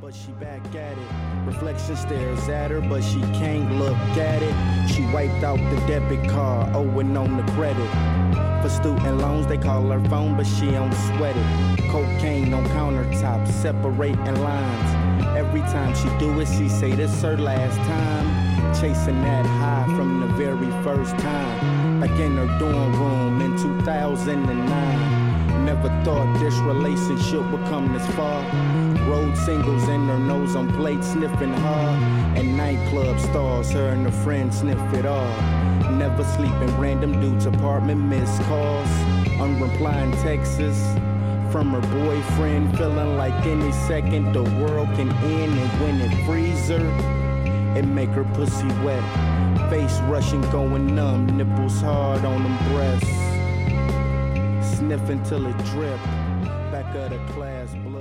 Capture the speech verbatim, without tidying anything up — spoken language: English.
but she back at it. Reflection stares at her, but she can't look at it. She wiped out the debit card, owing on the credit. For student loans, they call her phone, but she don't sweat it. Cocaine on countertops, separating lines. Every time she do it, she say this her last time. Chasing that high from the very first time. Like in her dorm room in two thousand nine. Never thought this relationship would come this far. Road singles in her nose on plate, sniffing hard. And nightclub stars, her and her friends sniff it all. Never sleeping, random dudes' apartment missed calls. Unreplying texts from her boyfriend, feeling like any second the world can end. And when it frees her, it make her pussy wet. Face rushing, going numb, nipples hard on them breasts. Sniffing till it drip, back of the class blue.